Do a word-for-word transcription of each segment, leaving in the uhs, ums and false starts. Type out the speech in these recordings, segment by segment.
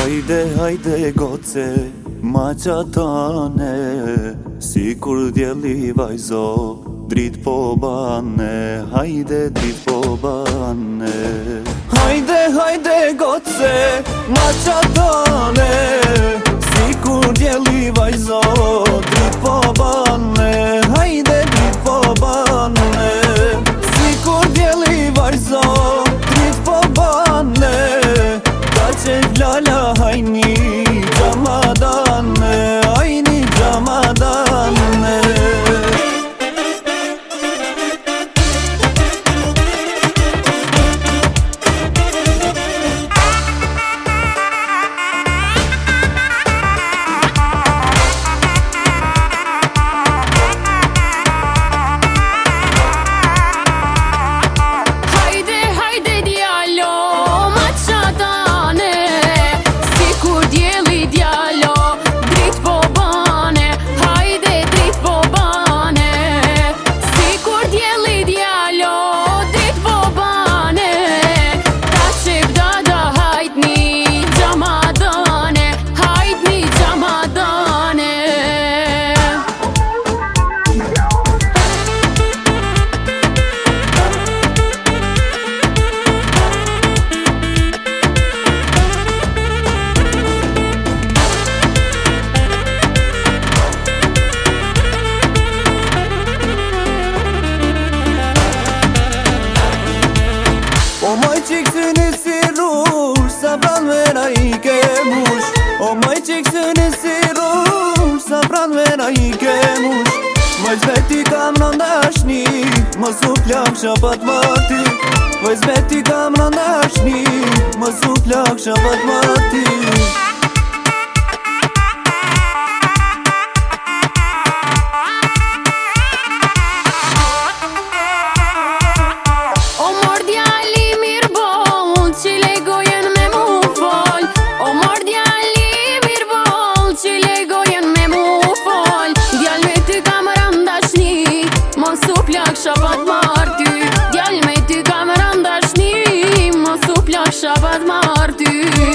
Hajde, hajde goce, ma qatane, si kur djeli vajzo, drit po bane, hajde drit po bane. Hajde, hajde goce, ma qatane, si kur djeli vajzo, drit po bane, hajde drit po bane. Si kur djeli vajzo, drit po bane, Qace vlala hajni Gjamadane, hajni Gjamadane. O maj qikësën e si rush, sa pran vera i ke mush. O maj qikësën e si rush, sa pran vera i ke mush. Vajz veti kam rëndashni, mos u plak shapat mati. Vajz veti kam rëndashni, mos u plak shapat mati. Shabat marty, djall me ty kam rëndashni, mos u plak shabat marty.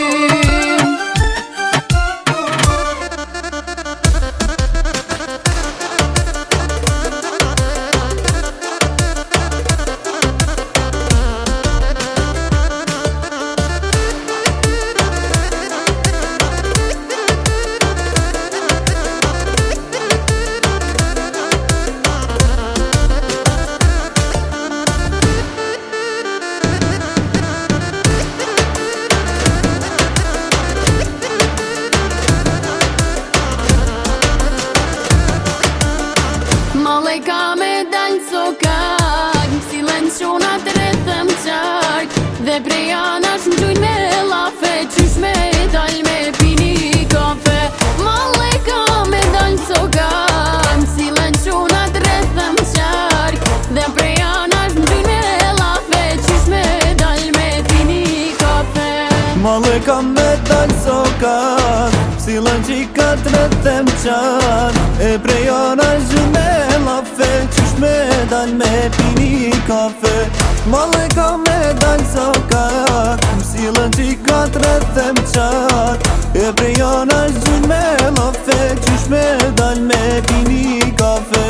Male ka me dal sokak, m'sillen qunat rrethëm qark, dhe prej anash m'gjujn me lafe, qysh me dal me pini kafe. Male ka me dal sokak, m'sillen qunat rrethëm qark, dhe prej anash m'gjujn me lafe, qysh me dal me pini kafe. Male ka me dal sokak, m'sillen qikat rrethëm qark, e prej anash m'gjujn me lafe, qysh me dal me pini kafe. Male ka me dal sokak, m'sillen qikat rrethëm qark, e prej anash m'gjujn me lafe, qysh me dal me pini kafe.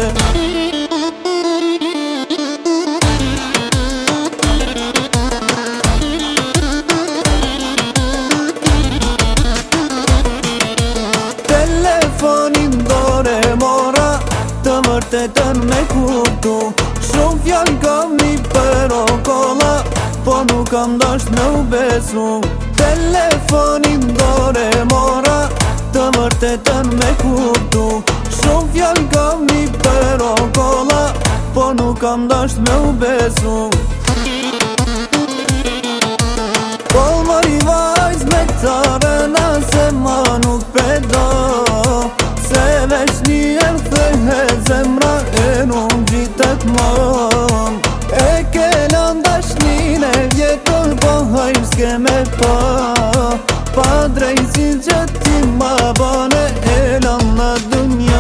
Telefonin dore mora, të vërtetën me kuptu. Shumë fjallë kam një për o kolla, po nuk kam dasht me u besu. Telefonin dore mora, të vërtetën me kuptu. Shumë fjallë kam një për o kolla, po nuk kam dasht me u besu. Po mari vajz me carëna, se ma nuk pedo, se veç një erë thëhet zemra e nuk gjitet mon. E ke landashnin e vjetër, po hajmë s'ke me pa, pa drejtësin që ti ma bane e lan në dunja.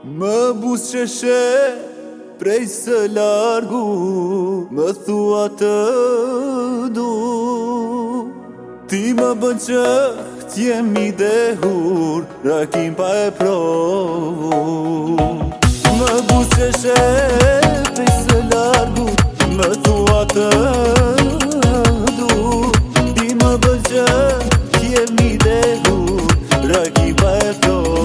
Më busqeshe prej së largu, më thua të du. Ti më bën që t'jem i dehur, rakim pa e provu. Më busqeshe prej së largu, më thua të du. Ti më bën që t'jem i dehur, rakim pa e provu.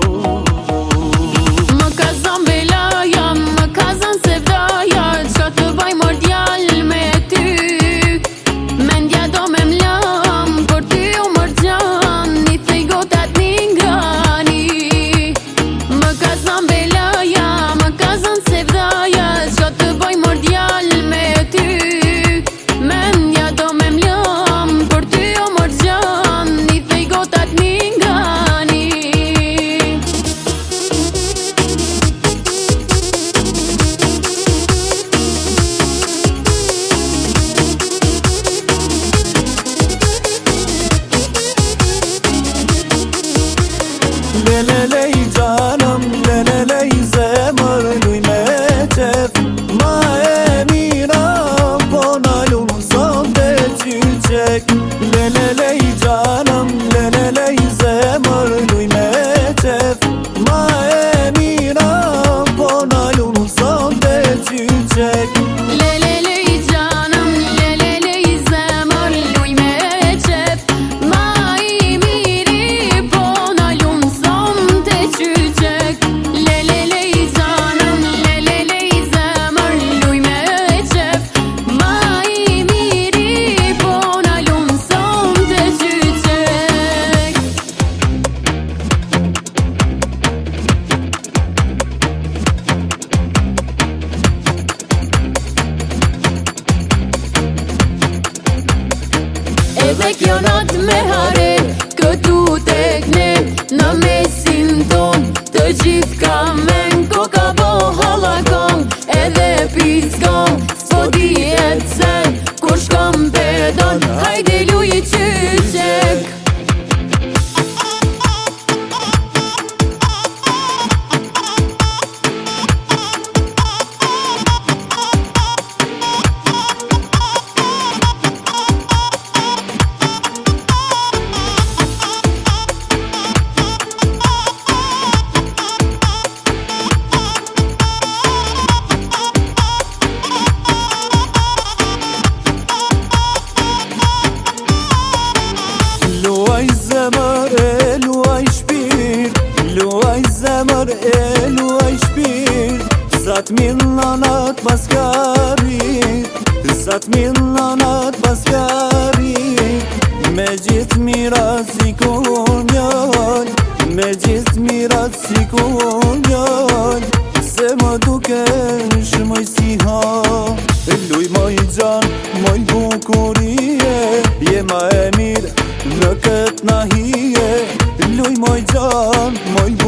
Lelele i gjanëm, lelele i zemër, luj me qef. Ma e mira, po na lumë sonde qyqek. Lelele i gjanëm, lelele i zemër, luj me qef. Ma e mira, po na lumë sonde qyqek. Edhe kjo nat me hare, këtu tek ne, në mesin ton, të gjithë kamen, koka bo halakon, edhe piskon, s'po dihet sen, kur shkom pedon, hajde luj i qyqek. Luaj zemër e luaj shpirt, luaj zemër e luaj shpirt. Sa t'min nanat pas karit, sa t'min nanat pas karit. Me gjithë mirat si kur njën, me gjithë mirat si kur njën. Se më duke shmoj si ha, luj moj gjan, moj bukurie. Je ma e mirë në këtë nahije, luj moj gjan, moj